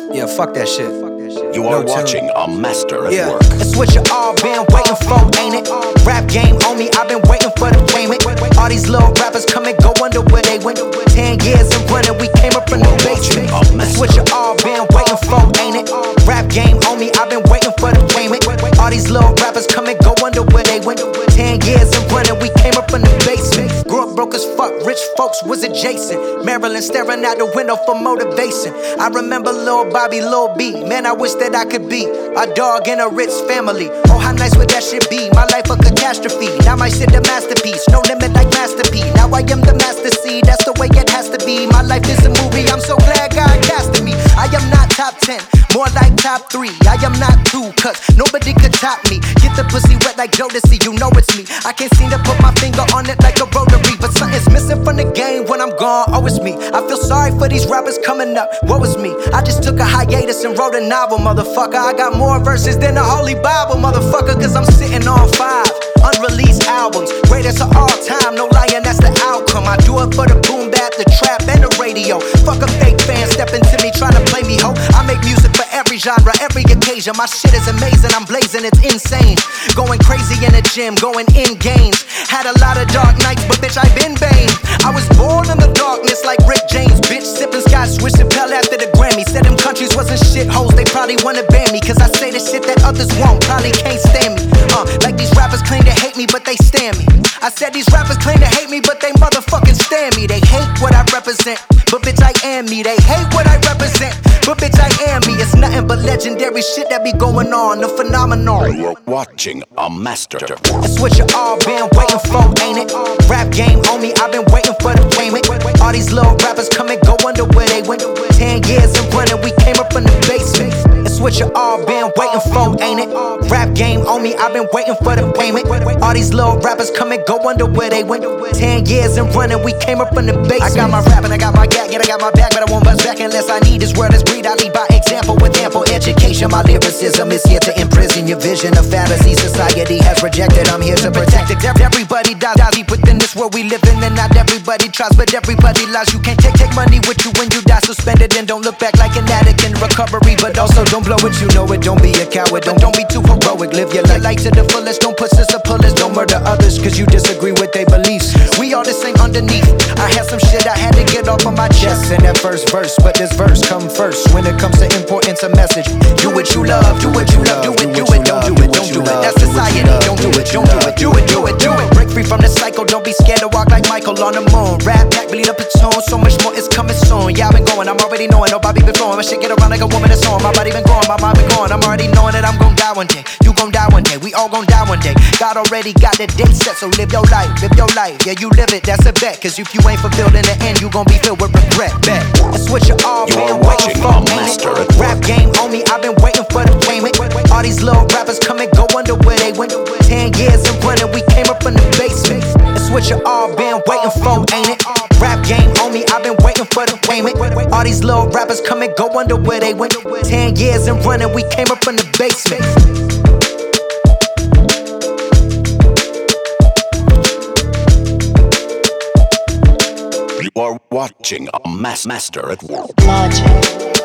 Yeah, fuck that shit. You are watching a master at work. It's what you all been waiting for, ain't it? Rap game on me, I've been waiting for the payment. All these little rappers come and go, wonder where they went. 10 years and running, we came up from the basement. It's what you all been waiting for, ain't it? Rap game on me, I've been waiting for the payment. All these little rappers come and go, wonder where they went. 10 years and running, we came up from the basement. Grew up broke as fuck, rich folks was adjacent. Maryland staring out the window for motivation. I remember Lil Bobby, Lil B. Man, I wish that I could be a dog in a rich family. Oh, how nice would that shit be? My life a catastrophe. Now my shit a masterpiece. No limit like Master P. Now I am the master C. That's the way it has to be. My life is a movie. I'm so glad God casted me. I am not top 10, more like top 3. I am not 2, cause nobody could top me. Get the pussy wet like Jodeci, you know it's me. I can't seem to put my finger on it like a rotary, but something's missing from the game when I'm gone. Oh, it's me. I feel sorry for these rappers coming up. Woe is me. I just took a hiatus and wrote a novel, motherfucker. I got more verses than the Holy Bible, motherfucker, cause I'm sitting on 5 unreleased albums, greatest of all time. No lying, that's the outcome. I do it for the boom bap, the trap, and the radio. Fuck a fake fan stepping to me trying to play me, ho. I make music for every genre, every occasion. My shit is amazing, I'm blazing, it's insane. Going crazy in the gym, going in games. Had a lot of dark nights, but bitch, I been Bane. I was born in the darkness like Rick James, bitch. Sipping Scotch, wishing Pell after the Grammy. Said them countries wasn't shitholes, they probably wanna ban me. Cause I say the shit that others won't, probably can't stand me. Like these rappers claim to hate me, but they stand me. I said these rappers claim to hate me, but they motherfucking stand me. They hate what I represent, but bitch, I am me. They hate what I represent, but bitch, I am me. It's nothing but legendary shit that be going on, the phenomenon. You are watching a master at work. It's what you all been waiting for, ain't it? Rap game on me, I've been waiting for the payment. All these little rappers come and go, wonder where they went. 10 years and running, we came up from the basement. It's what you all been waiting for, ain't it? Rap game on me, I've been waiting for the payment. All these little rappers come and go, wonder where they went. 10 years and running, we came up from the basement. I got my rap and I got my gag, yeah, I got my bag, but I won't buzz back unless I need this word as breed. I lead by example with ample education. My lyricism is here to imprison your vision of fantasy society has rejected. I'm here to protect it. Everybody dies deep within this world we live in, and not everybody tries, but everybody lies. You can't take money with you when you die, so spend it and don't look back like an addict in recovery. But also don't blow it, you know it. Don't be a coward, don't be too heroic. Live your life to the fullest. Don't put sister pullers, don't murder others cause you disagree with their beliefs. We all the same underneath. I had some shit I had to get off of my chest in that first verse, but this verse come first when it comes to importance of message. Do what you love, do what you love, do it, don't do it, don't do it. That's society, don't do it, don't do it, do it, do it, do it. Break free from the cycle, don't be scared to walk like Michael on the moon. Rap pack, bleed up its tone, so much more is coming soon. Yeah, I've been going, I'm already knowing, nobody been flowing. My shit get around like a woman that's on. My body been growing, my mind been going. I'm already knowing that I'm gon' die one day. You gon' die one day, we all gon' die one day. God already got the date set, so live your life, live your life. Yeah, you live it, that's a bet. Cause if you ain't fulfilled in the end, you gon' be filled with regret. Bet. That's what you all been waiting for, ain't it? Rap game on me, I've been waiting for the payment. All these little rappers come and go, wonder where they went. 10 years and running, we came up from the basement. That's what you all been waiting for, ain't it? Rap game on me, I've been waiting for the payment. All these little rappers come and go, wonder where they went. 10 years and running, we came up from the basement. You are watching a master at work. Logic.